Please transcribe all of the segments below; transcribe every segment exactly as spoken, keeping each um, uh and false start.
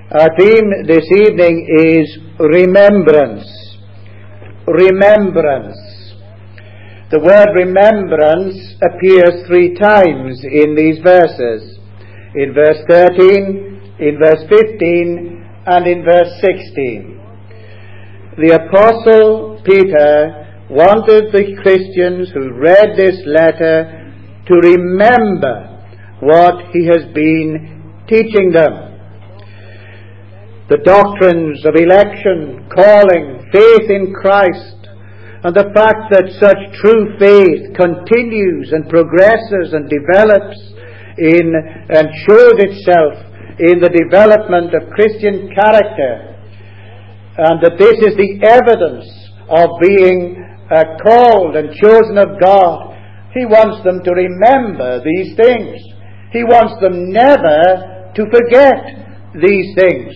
Our theme this evening is remembrance. Remembrance. The word remembrance appears three times in these verses. In verse thirteen, in verse fifteen, and in verse sixteen. The Apostle Peter wanted the Christians who read this letter to remember what he has been teaching them. The doctrines of election, calling, faith in Christ, and the fact that such true faith continues and progresses and develops in and shows itself in the development of Christian character, and that this is the evidence of being uh, called and chosen of God. He wants them to remember these things. He wants them never to forget these things.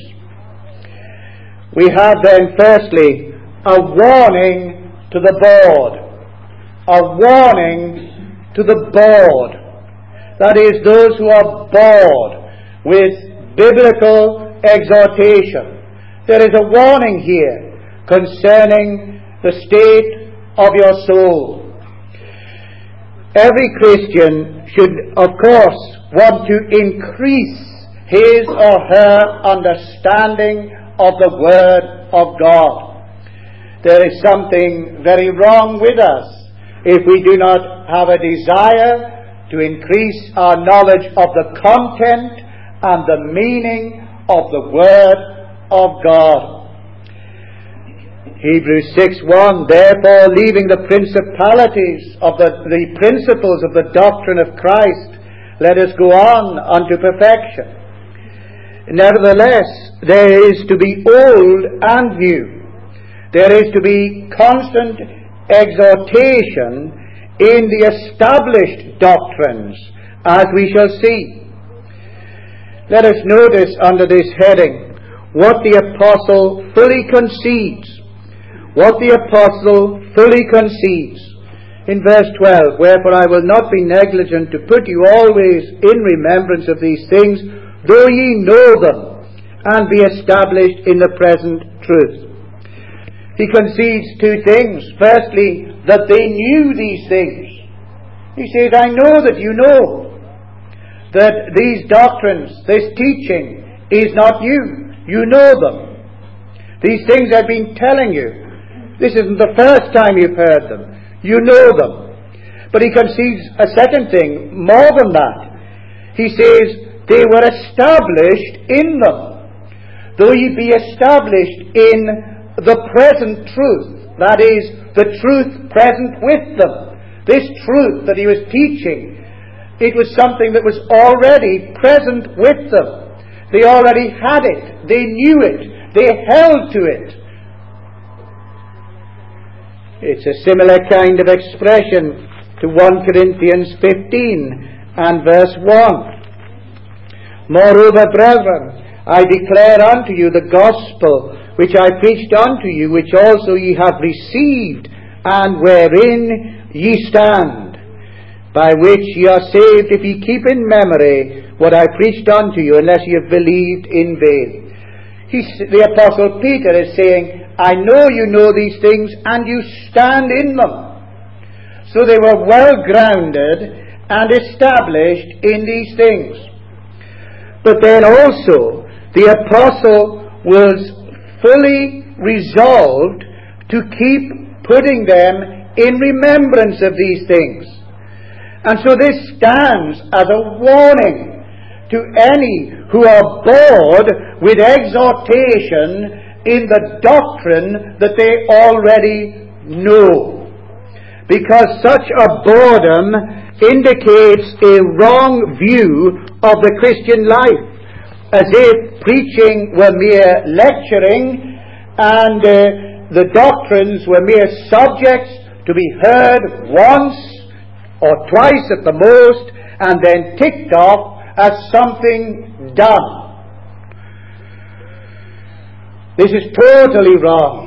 We have then, firstly, a warning to the bored. A warning to the bored. That is, those who are bored with biblical exhortation. There is a warning here concerning the state of your soul. Every Christian should, of course, want to increase his or her understanding of the Word of God. There is something very wrong with us if we do not have a desire to increase our knowledge of the content and the meaning of the Word of God. Hebrews six one, therefore, leaving the principalities of the, the principles of the doctrine of Christ, let us go on unto perfection. Nevertheless, there is to be old and new. There is to be constant exhortation in the established doctrines, as we shall see. Let us notice under this heading what the Apostle fully concedes. What the Apostle fully concedes. In verse twelve, wherefore I will not be negligent to put you always in remembrance of these things, though ye know them, and be established in the present truth. He concedes two things. Firstly, that they knew these things. He says, I know that you know that these doctrines, this teaching, is not new. You know them. These things I've been telling you. This isn't the first time you've heard them. You know them. But he concedes a second thing, more than that. He says, they were established in them. Though ye be established in the present truth, that is, the truth present with them. This truth that he was teaching, it was something that was already present with them. They already had it. They knew it. They held to it. It's a similar kind of expression to First Corinthians fifteen and verse one. Moreover, brethren, I declare unto you the gospel which I preached unto you, which also ye have received, and wherein ye stand, by which ye are saved, if ye keep in memory what I preached unto you, unless ye have believed in vain. He's, the Apostle Peter is saying, I know you know these things, and you stand in them. So they were well grounded and established in these things. But then also, the apostle was fully resolved to keep putting them in remembrance of these things. And so this stands as a warning to any who are bored with exhortation in the doctrine that they already know. Because such a boredom indicates a wrong view of the Christian life, as if preaching were mere lecturing and uh, the doctrines were mere subjects to be heard once or twice at the most and then ticked off as something done. This is totally wrong.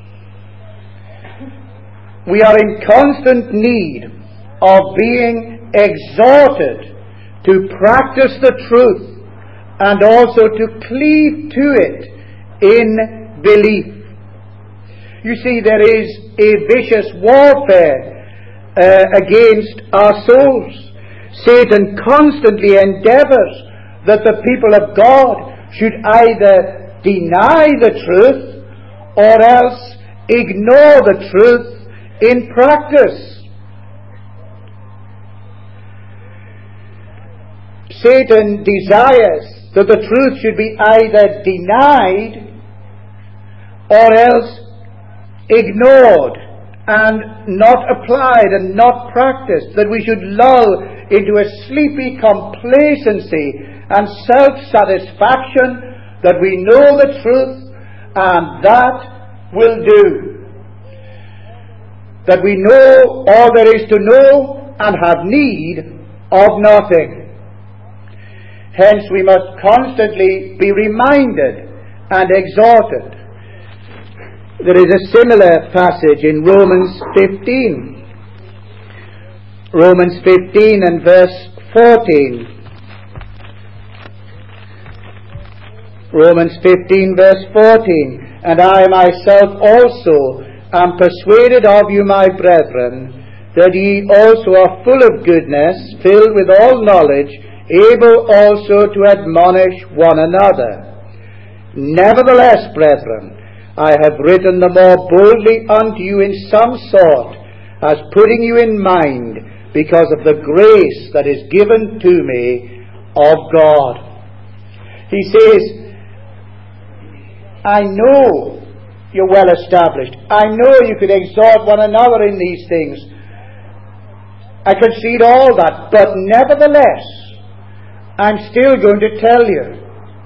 We are in constant need of being exhorted to practice the truth and also to cleave to it in belief. You see, there is a vicious warfare uh, against our souls. Satan constantly endeavors that the people of God should either deny the truth or else ignore the truth in practice. Satan desires that the truth should be either denied or else ignored and not applied and not practiced, that we should lull into a sleepy complacency and self-satisfaction that we know the truth and that will do. That we know all there is to know and have need of nothing. Hence we must constantly be reminded and exhorted. There is a similar passage in Romans fifteen. Romans fifteen and verse fourteen. Romans fifteen verse fourteen. And I myself also am persuaded of you, my brethren, that ye also are full of goodness, filled with all knowledge, able also to admonish one another. Nevertheless, brethren, I have written the more boldly unto you in some sort, as putting you in mind, because of the grace that is given to me of God. He says, I know you're well established. I know you could exhort one another in these things. I concede all that, but nevertheless, I'm still going to tell you.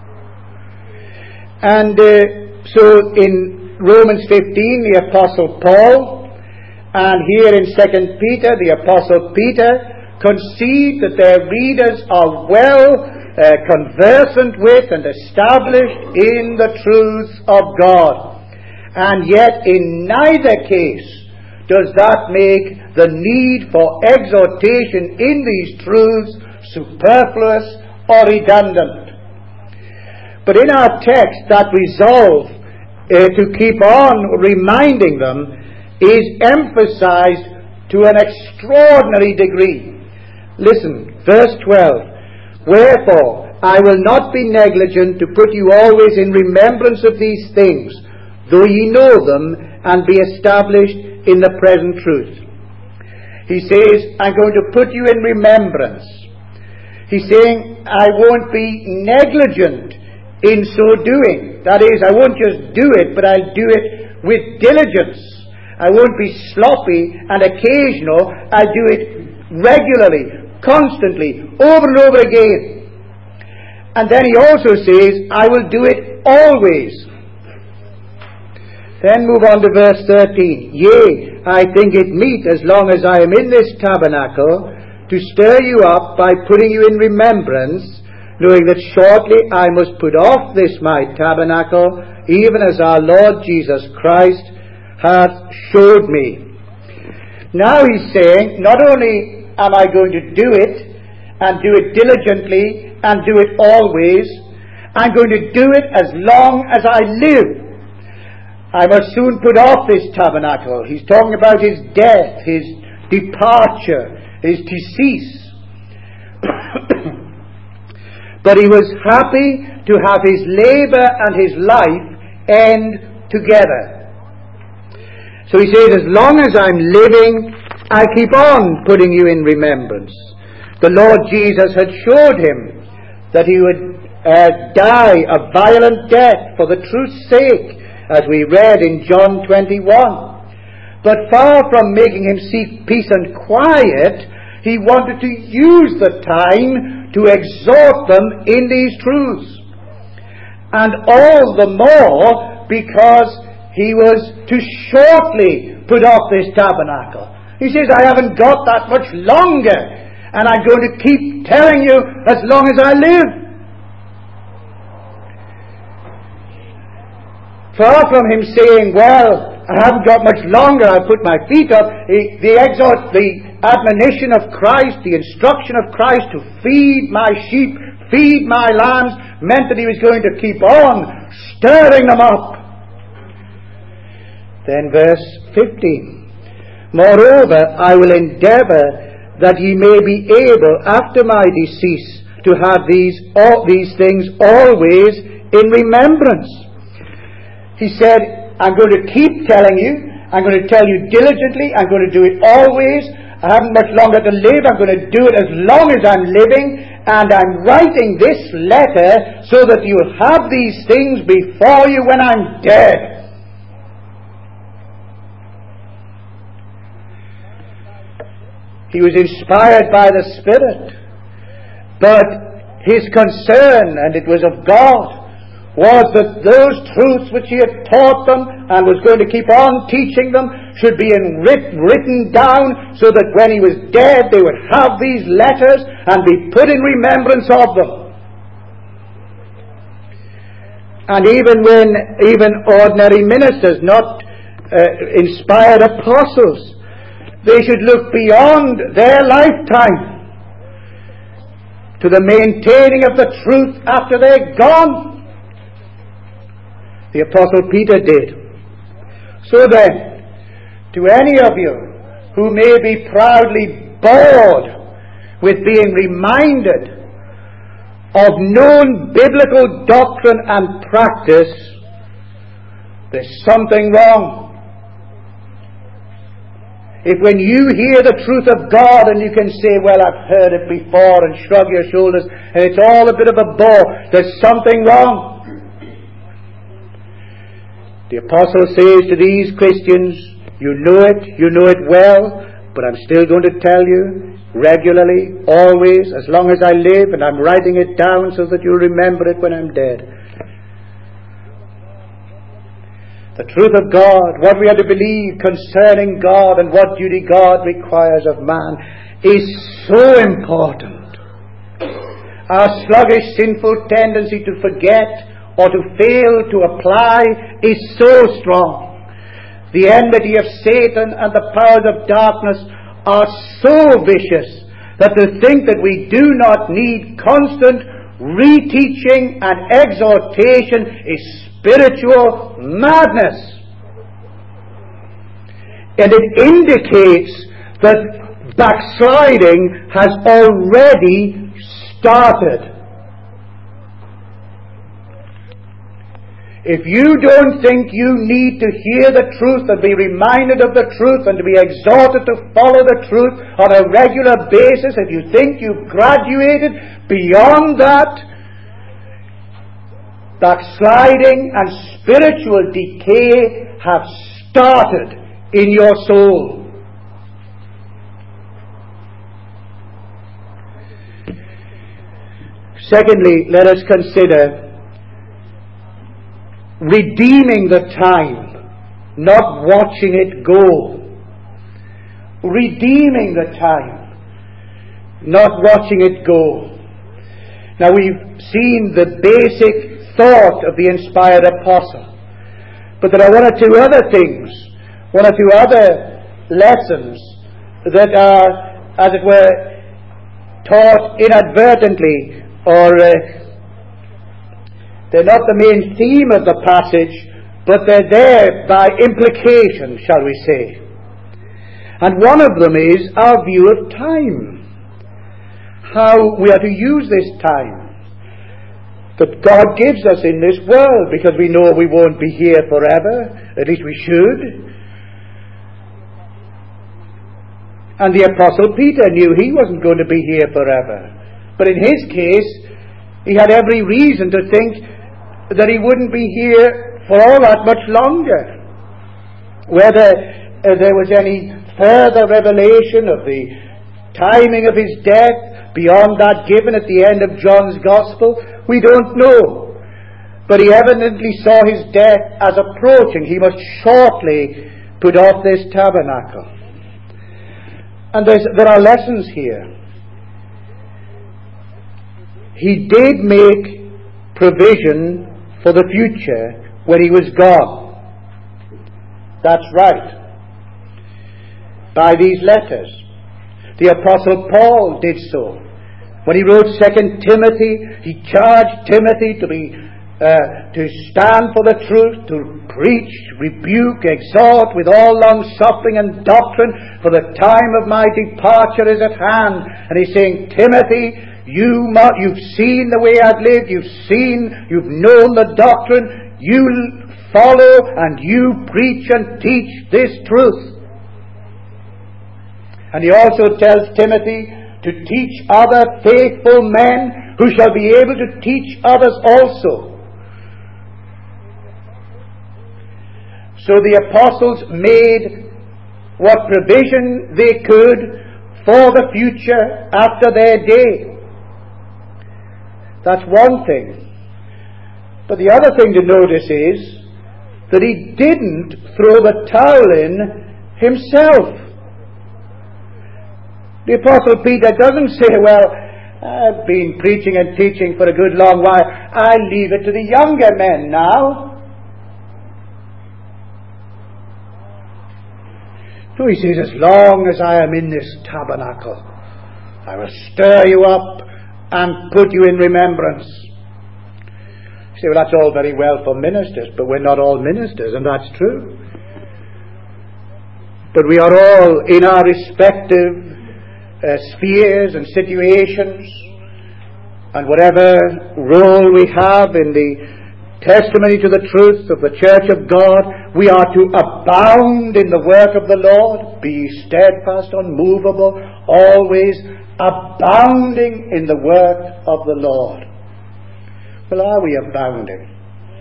And uh, so in Romans fifteen, the Apostle Paul, and here in Second Peter, the Apostle Peter, concede that their readers are well uh, conversant with and established in the truths of God. And yet in neither case does that make the need for exhortation in these truths superfluous or redundant. But in our text, that resolve uh, to keep on reminding them is emphasized to an extraordinary degree. Listen, verse twelve. Wherefore, I will not be negligent to put you always in remembrance of these things, though ye know them and be established in the present truth. He says, I'm going to put you in remembrance. He's saying, I won't be negligent in so doing. That is, I won't just do it, but I'll do it with diligence. I won't be sloppy and occasional. I'll do it regularly, constantly, over and over again. And then he also says, I will do it always. Then move on to verse thirteen. Yea, I think it meet, as long as I am in this tabernacle, to stir you up by putting you in remembrance, knowing that shortly I must put off this my tabernacle, even as our Lord Jesus Christ hath showed me. Now he's saying, not only am I going to do it, and do it diligently, and do it always, I'm going to do it as long as I live. I must soon put off this tabernacle. He's talking about his death, his departure, his decease. But he was happy to have his labor and his life end together. So he says, as long as I'm living, I keep on putting you in remembrance. The Lord Jesus had showed him that he would uh, die a violent death for the truth's sake, as we read in John twenty-one. But far from making him seek peace and quiet, he wanted to use the time to exhort them in these truths. And all the more because he was to shortly put off this tabernacle. He says, I haven't got that much longer, and I'm going to keep telling you as long as I live. Far from him saying, well, I haven't got much longer, I'll put my feet up, the, the exhort, the admonition of Christ, the instruction of Christ to feed my sheep feed my lambs meant that he was going to keep on stirring them up. Then verse fifteen. Moreover, I will endeavour that ye may be able after my decease to have these, all these things always in remembrance. He said, I'm going to keep telling you. I'm going to tell you diligently. I'm going to do it always. I haven't much longer to live. I'm going to do it as long as I'm living. And I'm writing this letter so that you'll have these things before you when I'm dead. He was inspired by the Spirit. But his concern, and it was of God, was that those truths which he had taught them and was going to keep on teaching them should be in writ- written down so that when he was dead they would have these letters and be put in remembrance of them. And even when even ordinary ministers, not uh, inspired apostles, they should look beyond their lifetime to the maintaining of the truth after they're gone. The Apostle Peter did. So then, to any of you who may be proudly bored with being reminded of known biblical doctrine and practice, there's something wrong. If when you hear the truth of God and you can say, well, I've heard it before, and shrug your shoulders, and it's all a bit of a bore, there's something wrong. The apostle says to these Christians, you know it, you know it well, but I'm still going to tell you regularly, always, as long as I live, and I'm writing it down so that you'll remember it when I'm dead. The truth of God, what we are to believe concerning God and what duty God requires of man is so important. Our sluggish, sinful tendency to forget or to fail to apply is so strong. The enmity of Satan and the powers of darkness are so vicious that to think that we do not need constant reteaching and exhortation is spiritual madness. And it indicates that backsliding has already started. If you don't think you need to hear the truth and be reminded of the truth and to be exhorted to follow the truth on a regular basis, if you think you've graduated beyond that, backsliding and spiritual decay have started in your soul. Secondly, let us consider redeeming the time, not watching it go. Redeeming the time, not watching it go. Now we've seen the basic thought of the inspired apostle. But there are one or two other things, one or two other lessons that are, as it were, taught inadvertently, or uh, they're not the main theme of the passage, but they're there by implication, shall we say. And one of them is our view of time. How we are to use this time that God gives us in this world, because we know we won't be here forever. At least we should. And the Apostle Peter knew he wasn't going to be here forever. But in his case, he had every reason to think that he wouldn't be here for all that much longer. Whether uh, there was any further revelation of the timing of his death beyond that given at the end of John's Gospel, we don't know. But he evidently saw his death as approaching. He must shortly put off this tabernacle. And there's, there are lessons here. He did make provision for the future when he was gone. That's right. By these letters. The Apostle Paul did so. When he wrote Second Timothy, he charged Timothy to be uh, to stand for the truth, to preach, rebuke, exhort with all long suffering and doctrine, for the time of my departure is at hand. And he's saying, Timothy, you mu- you've seen the way I've lived, you've seen, you've known the doctrine, you follow and you preach and teach this truth. And he also tells Timothy to teach other faithful men who shall be able to teach others also. So the apostles made what provision they could for the future after their day. That's one thing. But the other thing to notice is that he didn't throw the towel in himself. The Apostle Peter doesn't say, well, I've been preaching and teaching for a good long while, I'll leave it to the younger men now. No, he says, as long as I am in this tabernacle, I will stir you up and put you in remembrance. You say, well, that's all very well for ministers, but we're not all ministers, and that's true. But we are all in our respective uh, spheres and situations, and whatever role we have in the testimony to the truth of the Church of God, we are to abound in the work of the Lord, be steadfast, unmovable, always abounding in the work of the Lord. Well, are we abounding?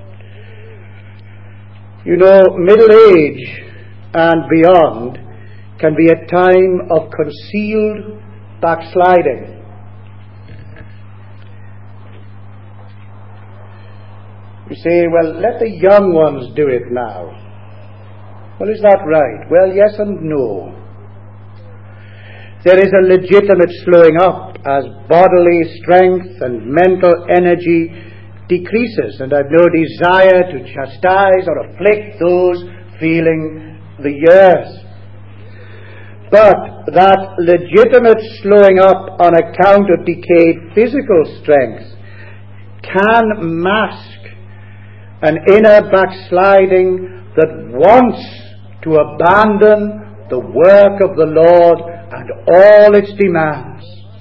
You know, middle age and beyond can be a time of concealed backsliding. You say, well, let the young ones do it now. Well, is that right? Well, yes and no. There is a legitimate slowing up as bodily strength and mental energy decreases, and I've no desire to chastise or afflict those feeling the years. But that legitimate slowing up on account of decayed physical strength can mask an inner backsliding that wants to abandon the work of the Lord and all its demands.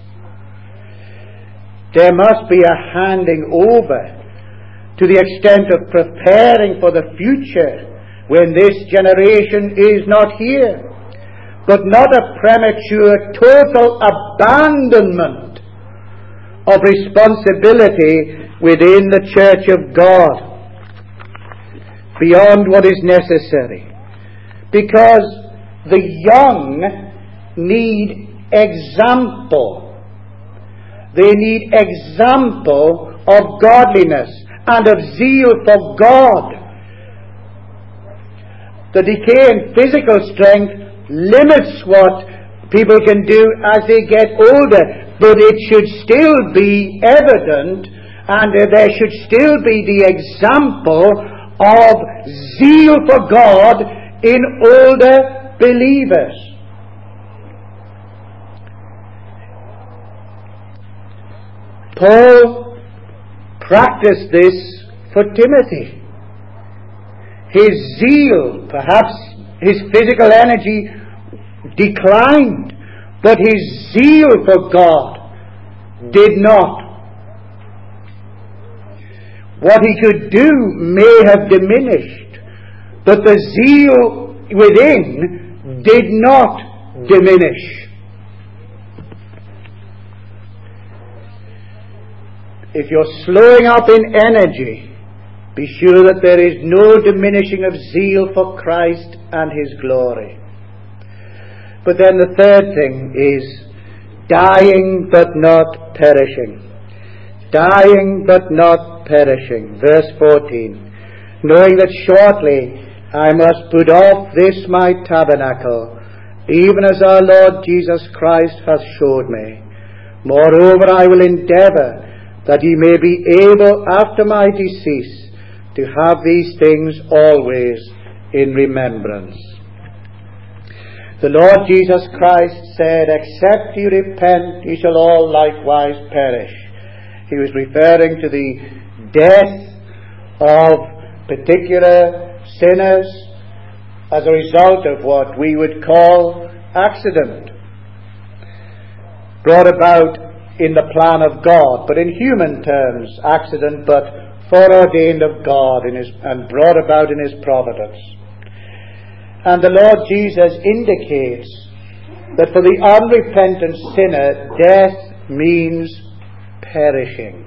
There must be a handing over to the extent of preparing for the future when this generation is not here, but not a premature total abandonment of responsibility within the Church of God beyond what is necessary, because the young need example. They need example of godliness and of zeal for God. The decay in physical strength limits what people can do as they get older, but it should still be evident, and there should still be the example of zeal for God in older believers. Paul practiced this for Timothy. His zeal, perhaps his physical energy declined, but his zeal for God did not. What he could do may have diminished, but the zeal within did not diminish. If you're slowing up in energy, be sure that there is no diminishing of zeal for Christ and His glory. But then the third thing is dying but not perishing. Dying but not perishing. Verse fourteen. Knowing that shortly I must put off this my tabernacle, even as our Lord Jesus Christ hath showed me. Moreover, I will endeavour that ye may be able after my decease to have these things always in remembrance. The Lord Jesus Christ said, "Except ye repent, ye shall all likewise perish." He was referring to the death of particular sinners as a result of what we would call accident, brought about in the plan of God, but in human terms, accident, but foreordained of God in his, and brought about in his providence. And the Lord Jesus indicates that for the unrepentant sinner, death means perishing.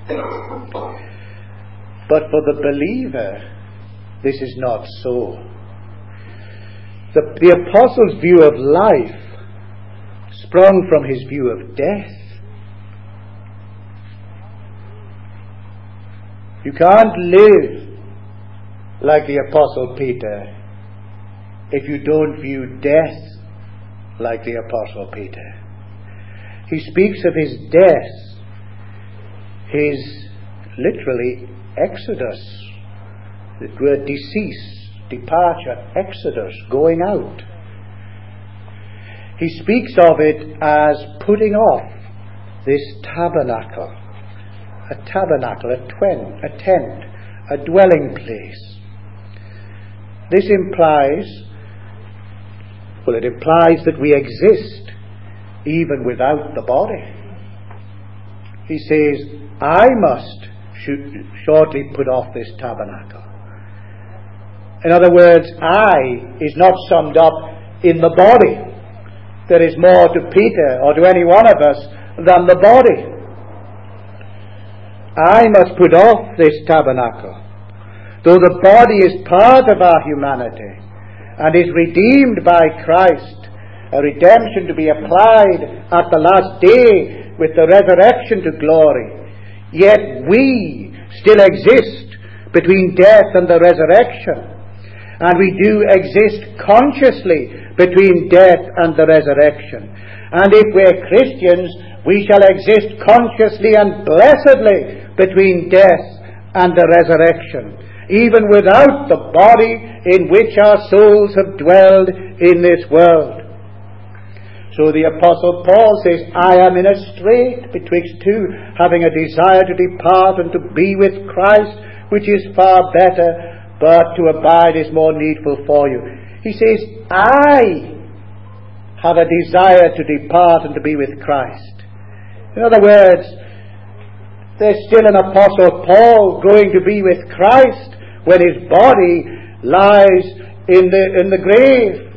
But for the believer, this is not so. The, the apostle's view of life sprung from his view of death. You can't live like the Apostle Peter if you don't view death like the Apostle Peter. He speaks of his death, his literally exodus, the word decease, departure, exodus, going out. He speaks of it as putting off this tabernacle, a tabernacle, a, twen, a tent, a dwelling place. This implies, well, it implies that we exist even without the body. He says, I must shortly put off this tabernacle. In other words, I is not summed up in the body. There is more to Peter or to any one of us than the body. I must put off this tabernacle. Though the body is part of our humanity and is redeemed by Christ, a redemption to be applied at the last day with the resurrection to glory, yet we still exist between death and the resurrection. And we do exist consciously between death and the resurrection. And if we're Christians, we shall exist consciously and blessedly between death and the resurrection, even without the body in which our souls have dwelled in this world. So the Apostle Paul says, I am in a strait betwixt two, having a desire to depart and to be with Christ, which is far better, but to abide is more needful for you. He says, I have a desire to depart and to be with Christ. In other words, there's still an Apostle Paul going to be with Christ when his body lies in the, in the grave.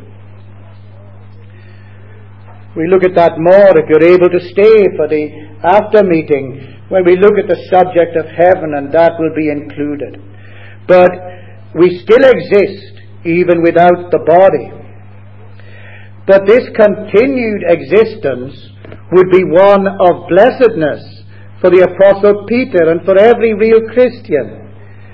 We look at that more if you're able to stay for the after meeting, when we look at the subject of heaven, and that will be included. But we still exist even without the body. But this continued existence would be one of blessedness for the Apostle Peter and for every real Christian.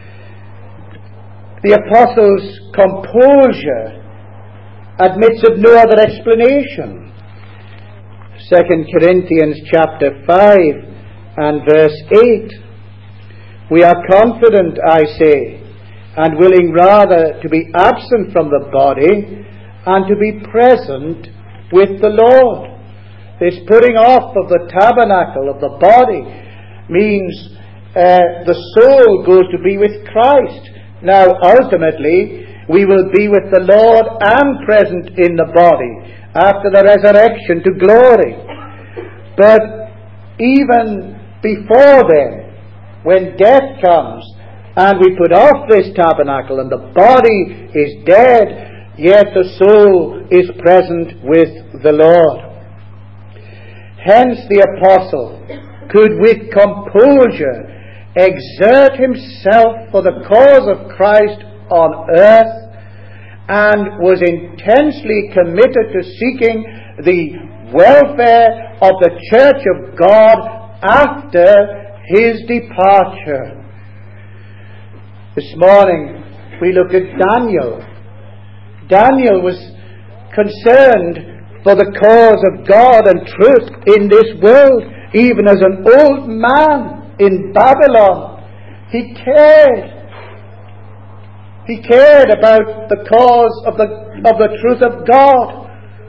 The Apostle's composure admits of no other explanation. Second Corinthians chapter five and verse eight. We are confident, I say, and willing rather to be absent from the body and to be present with the Lord. This putting off of the tabernacle of the body means uh, the soul goes to be with Christ. Now, ultimately, we will be with the Lord and present in the body after the resurrection to glory. But even before then, when death comes and we put off this tabernacle and the body is dead, yet the soul is present with the Lord. Hence the apostle could with composure exert himself for the cause of Christ on earth, and was intensely committed to seeking the welfare of the church of God after his departure. This morning we look at Daniel. Daniel was concerned for the cause of God and truth in this world. Even as an old man in Babylon, he cared. He cared about the cause of the, of the truth of God.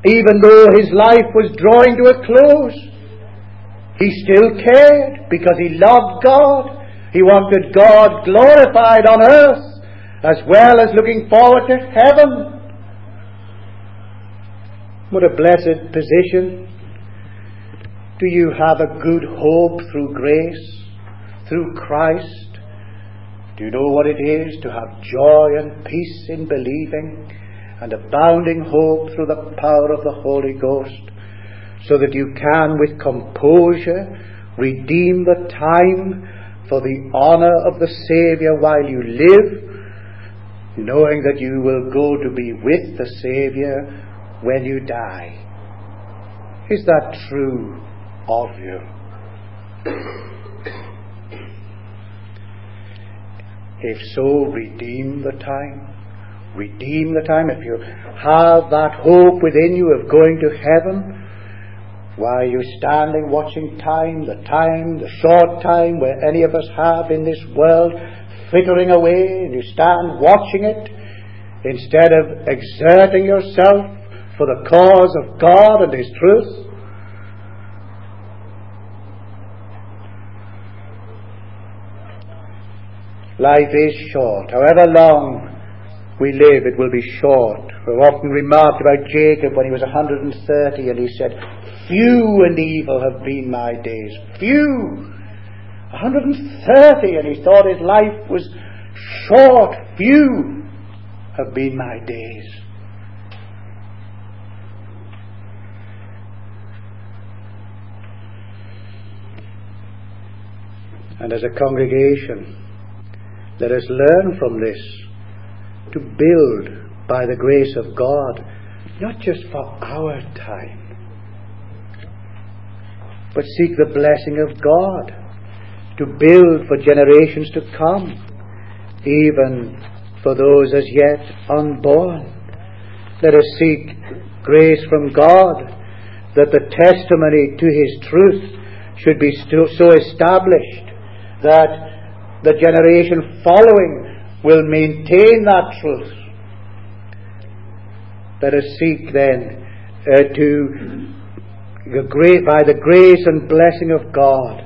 Even though his life was drawing to a close, he still cared because he loved God. He wanted God glorified on earth as well as looking forward to heaven. What a blessed position. Do you have a good hope through grace, through Christ? Do you know what it is to have joy and peace in believing and abounding hope through the power of the Holy Ghost, so that you can with composure redeem the time for the honour of the Saviour while you live, knowing that you will go to be with the Saviour when you die? Is that true of you? If so, redeem the time. Redeem the time. If you have that hope within you of going to heaven, why are you standing watching time, the time, the short time where any of us have in this world frittering away, and you stand watching it instead of exerting yourself for the cause of God and His truth? Life is short. However long we live, it will be short. We've often remarked about Jacob when he was one hundred thirty, and he said, "Few and evil have been my days." Few! one hundred thirty, and he thought his life was short. Few have been my days. And as a congregation, let us learn from this to build by the grace of God, not just for our time, but seek the blessing of God to build for generations to come, even for those as yet unborn. Let us seek grace from God that the testimony to His truth should be so established that the generation following will maintain that truth. Let us seek then uh, to the great, by the grace and blessing of God,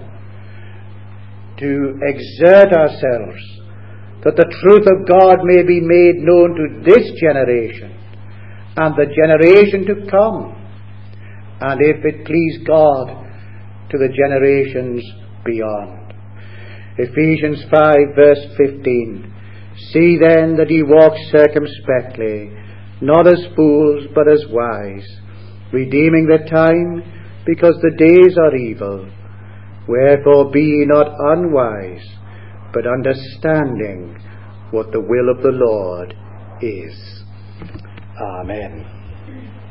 to exert ourselves that the truth of God may be made known to this generation and the generation to come, and if it please God, to the generations beyond. Ephesians five verse fifteen. See then that ye walk circumspectly, not as fools, but as wise, redeeming the time, because the days are evil. Wherefore be ye not unwise, but understanding what the will of the Lord is. Amen.